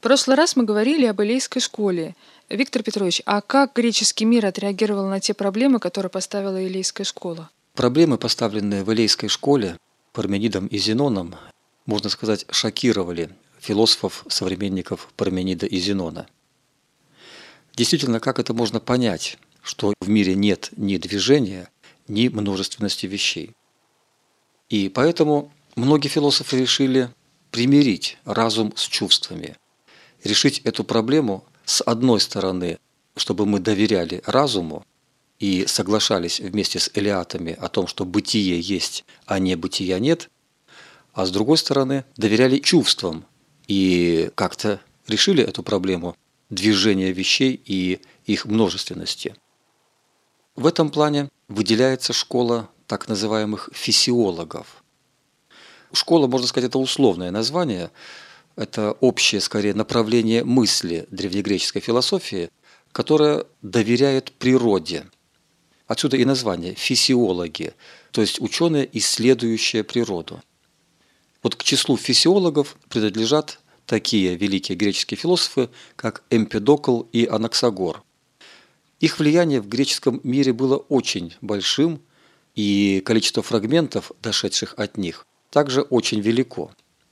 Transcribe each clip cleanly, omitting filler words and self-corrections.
В прошлый раз мы говорили об Элейской школе. Виктор Петрович, а как греческий мир отреагировал на те проблемы, которые поставила Элейская школа? Проблемы, поставленные в Элейской школе Парменидом и Зеноном, можно сказать, шокировали философов-современников Парменида и Зенона. Действительно, как это можно понять, что в мире нет ни движения, ни множественности вещей? И поэтому многие философы решили примирить разум с чувствами, решить эту проблему с одной стороны, чтобы мы доверяли разуму и соглашались вместе с элеатами о том, что бытие есть, а не бытия нет, а с другой стороны доверяли чувствам и как-то решили эту проблему движения вещей и их множественности. В этом плане выделяется школа так называемых физиологов. Школа, можно сказать, это условное название, это общее, скорее, направление мысли древнегреческой философии, которое доверяет природе. Отсюда и название физиологи, то есть ученые, исследующие природу. Вот к числу физиологов принадлежат такие великие греческие философы, как Эмпидокл и Анаксагор. Их влияние в греческом мире было очень большим, и количество фрагментов, дошедших от них, также очень велико.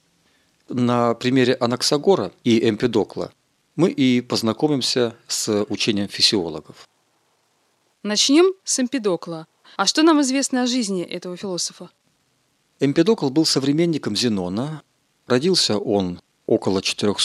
На примере Анаксагора и Эмпидокла мы и познакомимся с учением физиологов. Начнем с Эмпидокла. А что нам известно о жизни этого философа? Эмпидокл был современником Зенона. Родился он около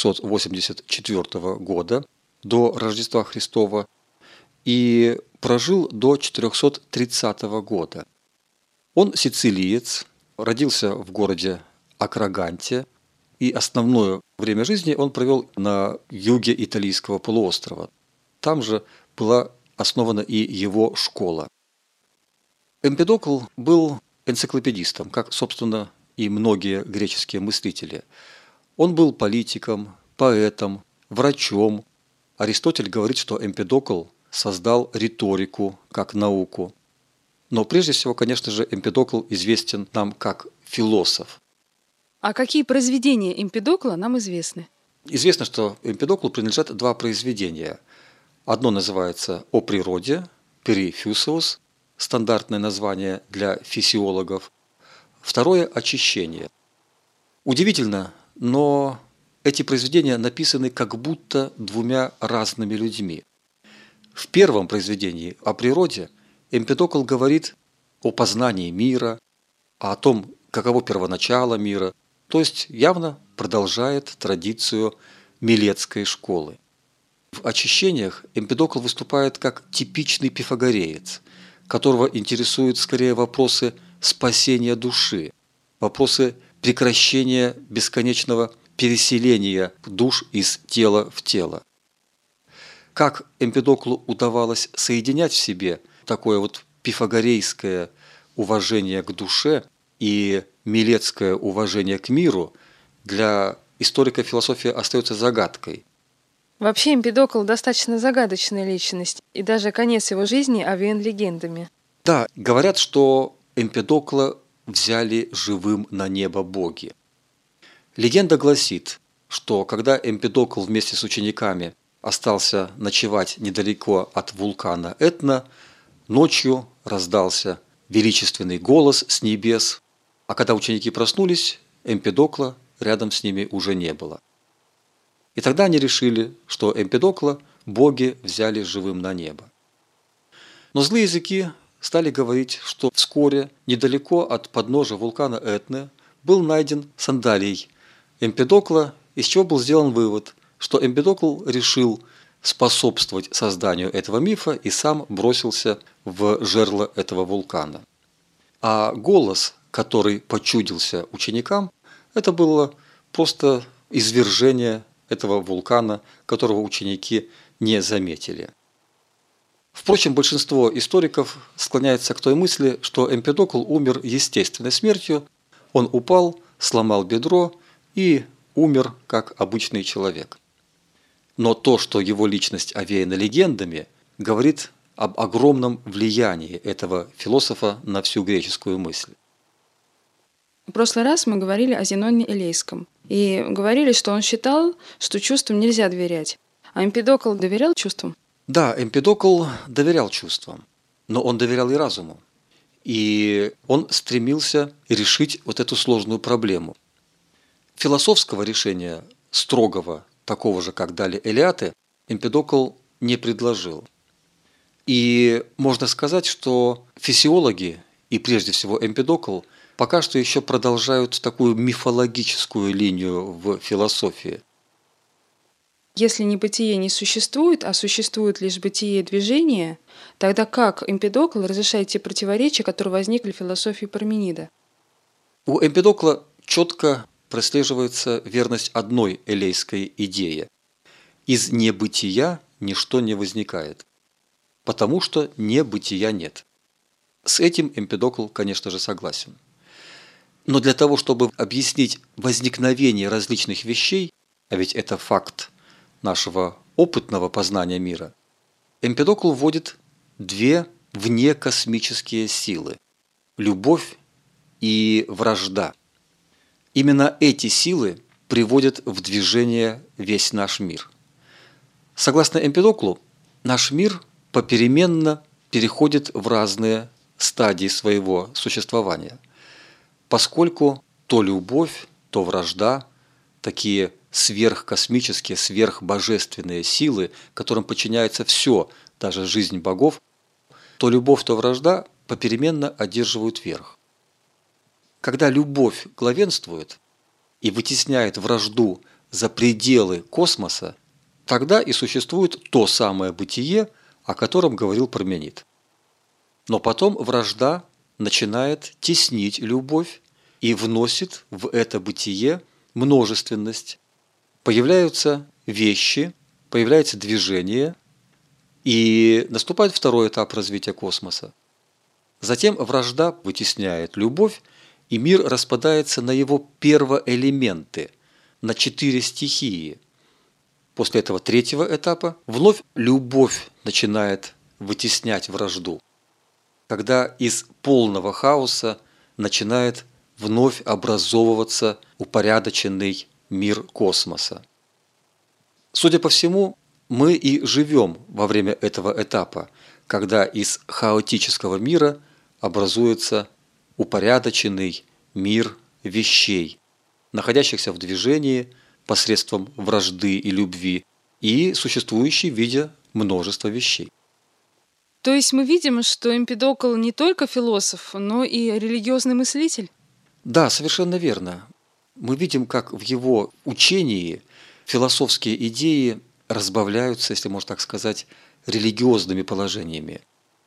484 года до Рождества Христова и прожил до 430 года. Он сицилиец, родился в городе Акраганте, и основное время жизни он провел на юге Италийского полуострова. Там же была основана и его школа. Эмпидокл был энциклопедистом, как, собственно, и многие греческие мыслители. Он был политиком, поэтом, врачом. Аристотель говорит, что Эмпидокл создал риторику как науку. Но прежде всего, конечно же, Эмпидокл известен нам как философ. А какие произведения Эмпидокла нам известны? Известно, что Эмпидоклу принадлежат два произведения. Одно называется «О природе», «Перифюсиус», стандартное название для физиологов. Второе – «Очищение». Удивительно, но эти произведения написаны как будто двумя разными людьми. В первом произведении «О природе» Эмпидокл говорит о познании мира, о том, каково первоначало мира, то есть явно продолжает традицию Милетской школы. В «Очищениях» Эмпидокл выступает как типичный пифагореец, которого интересуют скорее вопросы спасения души, вопросы прекращения бесконечного переселения душ из тела в тело. Как Эмпидоклу удавалось соединять в себе такое вот пифагорейское уважение к душе и милетское уважение к миру, для историка философии остается загадкой. Вообще Эмпидокл достаточно загадочная личность, и даже конец его жизни овеян легендами. Да, говорят, что Эмпидокла взяли живым на небо боги. Легенда гласит, что когда Эмпидокл вместе с учениками остался ночевать недалеко от вулкана Этна, ночью раздался величественный голос с небес, а когда ученики проснулись, Эмпидокла рядом с ними уже не было. И тогда они решили, что Эмпидокла боги взяли живым на небо. Но злые языки стали говорить, что вскоре недалеко от подножия вулкана Этны был найден сандалий Эмпидокла, из чего был сделан вывод, что Эмпидокл решил способствовать созданию этого мифа и сам бросился в жерло этого вулкана. А голос, который почудился ученикам, это было просто извержение этого вулкана, которого ученики не заметили. Впрочем, большинство историков склоняется к той мысли, что Эмпидокл умер естественной смертью, он упал, сломал бедро и умер как обычный человек. Но то, что его личность овеяна легендами, говорит об огромном влиянии этого философа на всю греческую мысль. В прошлый раз мы говорили о Зеноне Элейском. И говорили, что он считал, что чувствам нельзя доверять. А Эмпидокл доверял чувствам? Да, Эмпидокл доверял чувствам, но он доверял и разуму. И он стремился решить вот эту сложную проблему. Философского решения, строгого, такого же, как дали Элеаты, Эмпидокл не предложил. И можно сказать, что физиологи, и прежде всего Эмпидокл, пока что еще продолжают такую мифологическую линию в философии. Если небытие не существует, а существует лишь бытие и движение, тогда как Эмпидокл разрешает те противоречия, которые возникли в философии Парменида? У Эмпидокла четко прослеживается верность одной элейской идее. Из небытия ничто не возникает, потому что небытия нет. С этим Эмпидокл, конечно же, согласен. Но для того, чтобы объяснить возникновение различных вещей, а ведь это факт нашего опытного познания мира, Эмпидокл вводит две внекосмические силы – любовь и вражда. Именно эти силы приводят в движение весь наш мир. Согласно Эмпидоклу, наш мир попеременно переходит в разные стадии своего существования, поскольку то любовь, то вражда, такие сверхкосмические, сверхбожественные силы, которым подчиняется все, даже жизнь богов, то любовь, то вражда попеременно одерживают верх. Когда любовь главенствует и вытесняет вражду за пределы космоса, тогда и существует то самое бытие, о котором говорил Парменид. Но потом вражда начинает теснить любовь и вносит в это бытие множественность. Появляются вещи, появляется движение, и наступает второй этап развития космоса. Затем вражда вытесняет любовь, и мир распадается на его первоэлементы, на 4 стихии. После этого третьего этапа вновь любовь начинает вытеснять вражду, когда из полного хаоса начинает вновь образовываться упорядоченный мир космоса. Судя по всему, мы и живем во время этого этапа, когда из хаотического мира образуется упорядоченный мир вещей, находящихся в движении посредством вражды и любви и существующий в виде множества вещей. То есть мы видим, что Эмпидокл не только философ, но и религиозный мыслитель? Да, совершенно верно. Мы видим, как в его учении философские идеи разбавляются, если можно так сказать, религиозными положениями.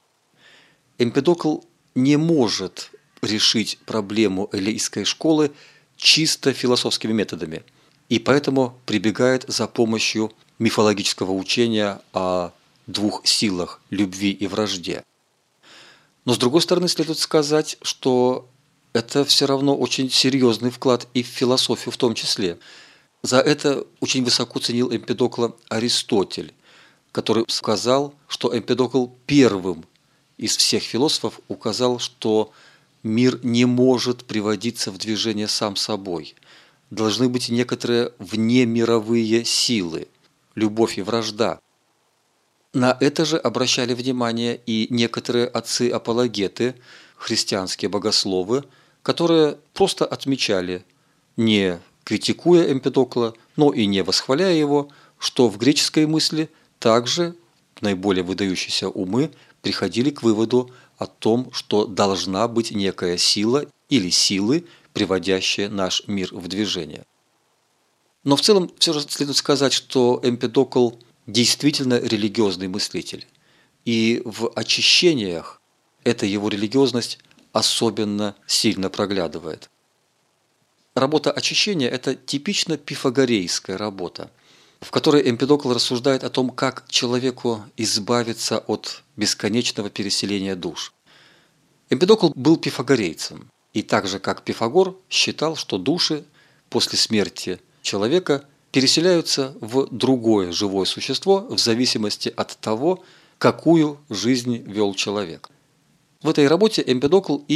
Эмпидокл не может решить проблему элейской школы чисто философскими методами, и поэтому прибегает за помощью мифологического учения о двух силах – любви и вражде. Но с другой стороны, следует сказать, что это все равно очень серьезный вклад и в философию в том числе. За это очень высоко ценил Эмпидокла Аристотель, который сказал, что Эмпидокл первым из всех философов указал, что мир не может приводиться в движение сам собой. Должны быть некоторые внемировые силы, любовь и вражда. На это же обращали внимание и некоторые отцы-апологеты, христианские богословы, которые просто отмечали, не критикуя Эмпидокла, но и не восхваляя его, что в греческой мысли также наиболее выдающиеся умы приходили к выводу о том, что должна быть некая сила или силы, приводящие наш мир в движение. Но в целом все же следует сказать, что Эмпидокл действительно религиозный мыслитель. И в очищениях эта его религиозность особенно сильно проглядывает. Работа очищения – это типично пифагорейская работа, в которой Эмпидокл рассуждает о том, как человеку избавиться от бесконечного переселения душ. Эмпидокл был пифагорейцем, и так же, как Пифагор, считал, что души после смерти человека переселяются в другое живое существо в зависимости от того, какую жизнь вел человек. В этой работе Эмпидокл и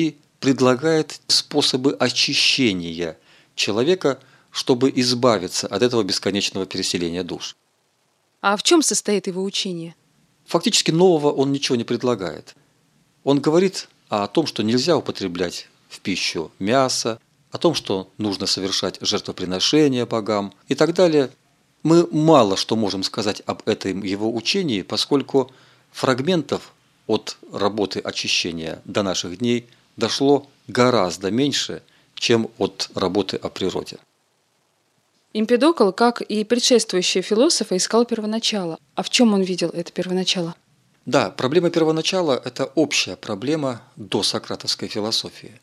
предлагает способы очищения человека, чтобы избавиться от этого бесконечного переселения душ. А в чем состоит его учение? Фактически нового он ничего не предлагает. Он говорит о том, что нельзя употреблять в пищу мясо, о том, что нужно совершать жертвоприношения богам и так далее. Мы мало что можем сказать об этом его учении, поскольку фрагментов от работы очищения до наших дней дошло гораздо меньше, чем от работы о природе. Эмпидокл, как и предшествующие философы, искал первоначало. А в чем он видел это первоначало? Да, проблема первоначала – это общая проблема досократовской философии.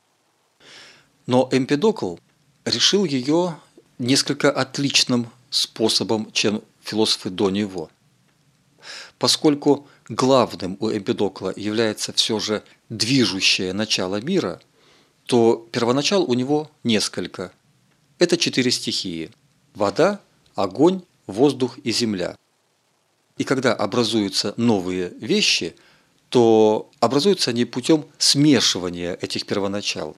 Но Эмпидокл решил ее несколько отличным способом, чем философы до него. Поскольку главным у Эмпидокла является все же движущее начало мира, то первоначал у него несколько. Это 4 стихии – вода, огонь, воздух и земля. И когда образуются новые вещи, то образуются они путем смешивания этих первоначал.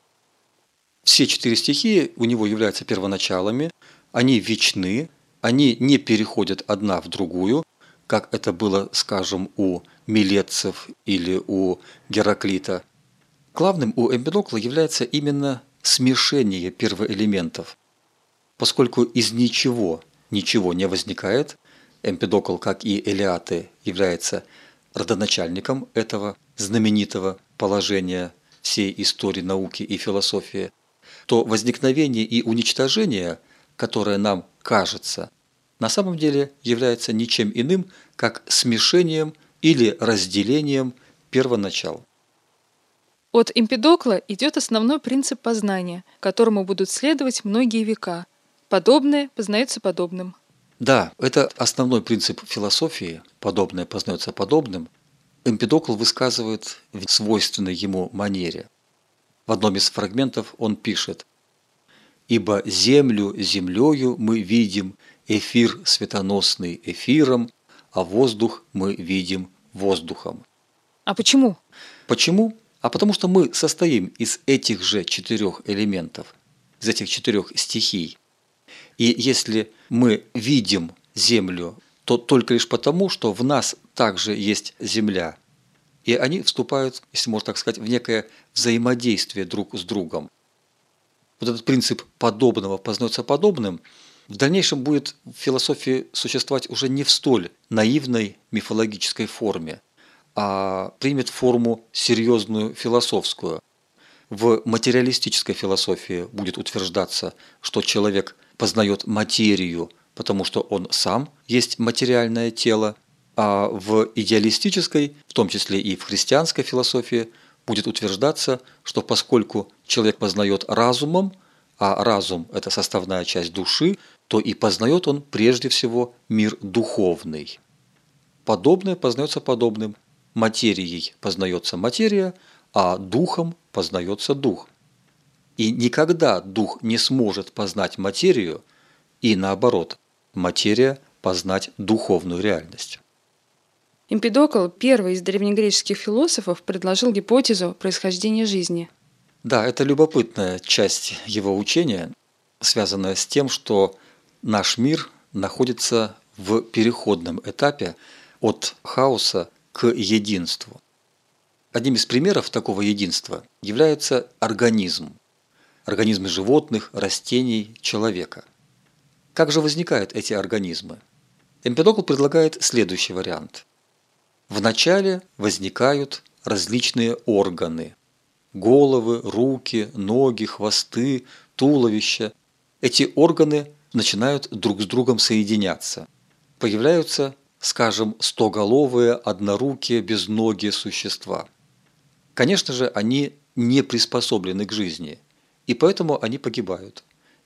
Все 4 стихии у него являются первоначалами, они вечны, они не переходят одна в другую, как это было, скажем, у милетцев или у Гераклита. Главным у Эмпидокла является именно смешение первоэлементов. Поскольку из ничего ничего не возникает, Эмпидокл, как и Элеаты, является родоначальником этого знаменитого положения всей истории науки и философии, то возникновение и уничтожение, которое нам кажется, на самом деле является ничем иным, как смешением или разделением первоначал. От Эмпидокла идет основной принцип познания, которому будут следовать многие века. Подобное познается подобным. Да, это основной принцип философии, подобное познается подобным, Эмпидокл высказывает в свойственной ему манере. В одном из фрагментов он пишет: «Ибо землю землею мы видим, эфир светоносный эфиром, а воздух мы видим воздухом». А почему? Почему? А потому что мы состоим из этих же 4 элементов, из этих 4 стихий. И если мы видим землю, то только лишь потому, что в нас также есть земля. И они вступают, если можно так сказать, в некое взаимодействие друг с другом. Вот этот принцип подобного познается подобным в дальнейшем будет в философии существовать уже не в столь наивной мифологической форме, а примет форму серьезную философскую. В материалистической философии будет утверждаться, что человек познает материю, потому что он сам есть материальное тело, а в идеалистической, в том числе и в христианской философии, будет утверждаться, что поскольку человек познает разумом, а разум – это составная часть души, то и познает он прежде всего мир духовный. Подобное познается подобным. Материей познается материя, а духом познается дух. И никогда дух не сможет познать материю, и наоборот, материя познать духовную реальность. Эмпидокл, первый из древнегреческих философов, предложил гипотезу происхождения жизни. Да, это любопытная часть его учения, связанная с тем, что наш мир находится в переходном этапе от хаоса к единству. Одним из примеров такого единства является организм. Организмы животных, растений, человека. Как же возникают эти организмы? Эмпидокл предлагает следующий вариант. Вначале возникают различные органы. Головы, руки, ноги, хвосты, туловища. Эти органы начинают друг с другом соединяться. Появляются, скажем, стоголовые, однорукие, безногие существа. Конечно же, они не приспособлены к жизни, и поэтому они погибают.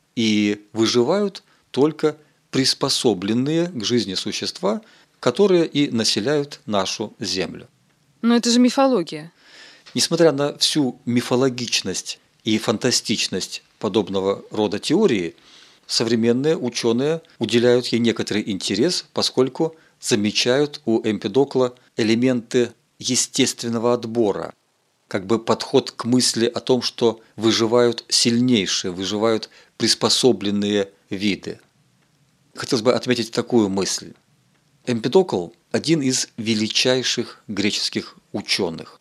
И выживают только приспособленные к жизни существа, которые и населяют нашу Землю. Но это же мифология. Несмотря на всю мифологичность и фантастичность подобного рода теории, современные ученые уделяют ей некоторый интерес, поскольку замечают у Эмпидокла элементы естественного отбора, как бы подход к мысли о том, что выживают сильнейшие, выживают приспособленные виды. Хотелось бы отметить такую мысль. Эмпидокл – один из величайших греческих ученых.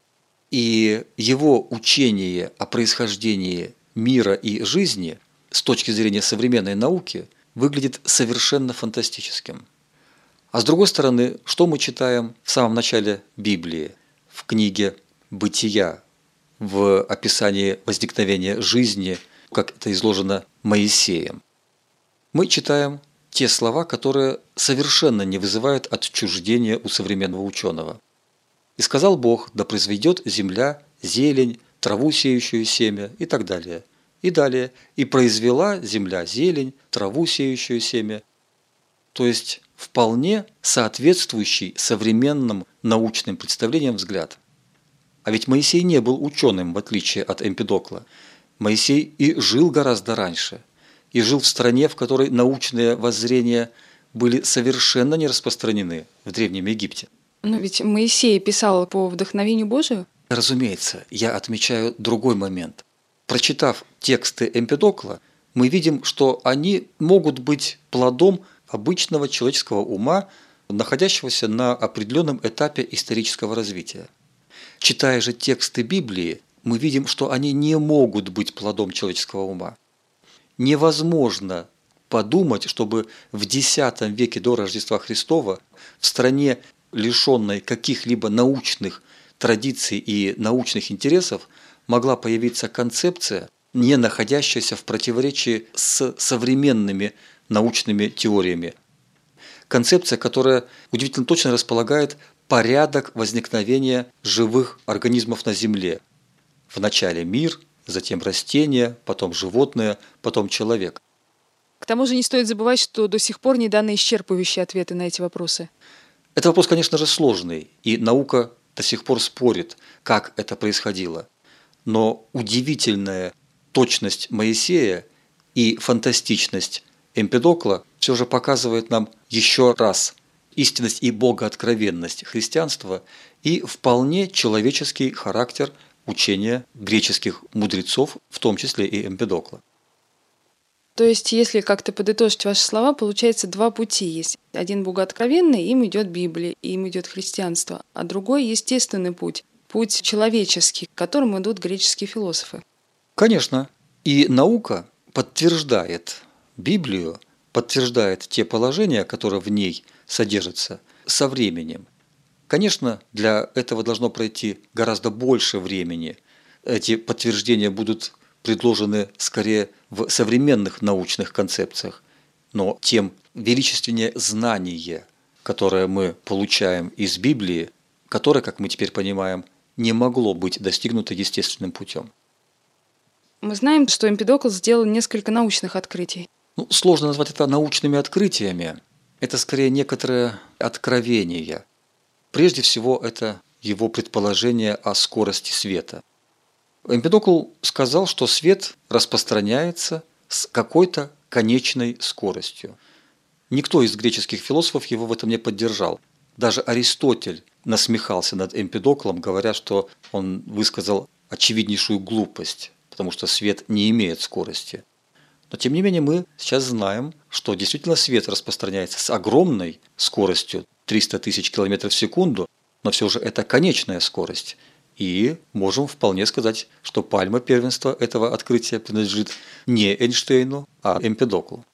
И его учение о происхождении мира и жизни с точки зрения современной науки выглядит совершенно фантастическим. А с другой стороны, что мы читаем в самом начале Библии, в книге «Бытия», в описании возникновения жизни, как это изложено Моисеем? Мы читаем те слова, которые совершенно не вызывают отчуждения у современного ученого. «И сказал Бог, да произведет земля зелень, траву сеющую семя» и так далее. И далее «и произвела земля зелень, траву сеющую семя». То есть вполне соответствующий современным научным представлениям взгляд. А ведь Моисей не был ученым, в отличие от Эмпидокла. Моисей и жил гораздо раньше. И жил в стране, в которой научные воззрения были совершенно не распространены в Древнем Египте. Но ведь Моисей писал по вдохновению Божию. Разумеется, я отмечаю другой момент. Прочитав тексты Эмпидокла, мы видим, что они могут быть плодом обычного человеческого ума, находящегося на определенном этапе исторического развития. Читая же тексты Библии, мы видим, что они не могут быть плодом человеческого ума. Невозможно подумать, чтобы в X веке до Рождества Христова в стране, лишенной каких-либо научных традиций и научных интересов, могла появиться концепция, не находящаяся в противоречии с современными научными теориями. Концепция, которая удивительно точно располагает порядок возникновения живых организмов на Земле. Вначале мир, затем растения, потом животные, потом человек. К тому же не стоит забывать, что до сих пор не даны исчерпывающие ответы на эти вопросы. Это вопрос, конечно же, сложный, и наука до сих пор спорит, как это происходило. Но удивительная точность Моисея и фантастичность Эмпидокла все же показывает нам еще раз истинность и богооткровенность христианства и вполне человеческий характер учения греческих мудрецов, в том числе и Эмпидокла. То есть, если как-то подытожить ваши слова, получается два пути есть. Один богооткровенный, им идет Библия, им идет христианство, а другой естественный путь, путь человеческий, к которому идут греческие философы. Конечно, и наука подтверждает Библию, подтверждает те положения, которые в ней содержатся, со временем. Конечно, для этого должно пройти гораздо больше времени. Эти подтверждения будут предложены скорее в современных научных концепциях, но тем величественнее знание, которое мы получаем из Библии, которое, как мы теперь понимаем, не могло быть достигнуто естественным путем. Мы знаем, что Эмпидокл сделал несколько научных открытий. Сложно назвать это научными открытиями. Это скорее некоторое откровение. Прежде всего, это его предположение о скорости света. Эмпидокл сказал, что свет распространяется с какой-то конечной скоростью. Никто из греческих философов его в этом не поддержал. Даже Аристотель насмехался над Эмпидоклом, говоря, что он высказал очевиднейшую глупость, потому что свет не имеет скорости. Но тем не менее мы сейчас знаем, что действительно свет распространяется с огромной скоростью 300 тысяч километров в секунду, но все же это конечная скорость. И можем вполне сказать, что пальма первенства этого открытия принадлежит не Эйнштейну, а Эмпидоклу.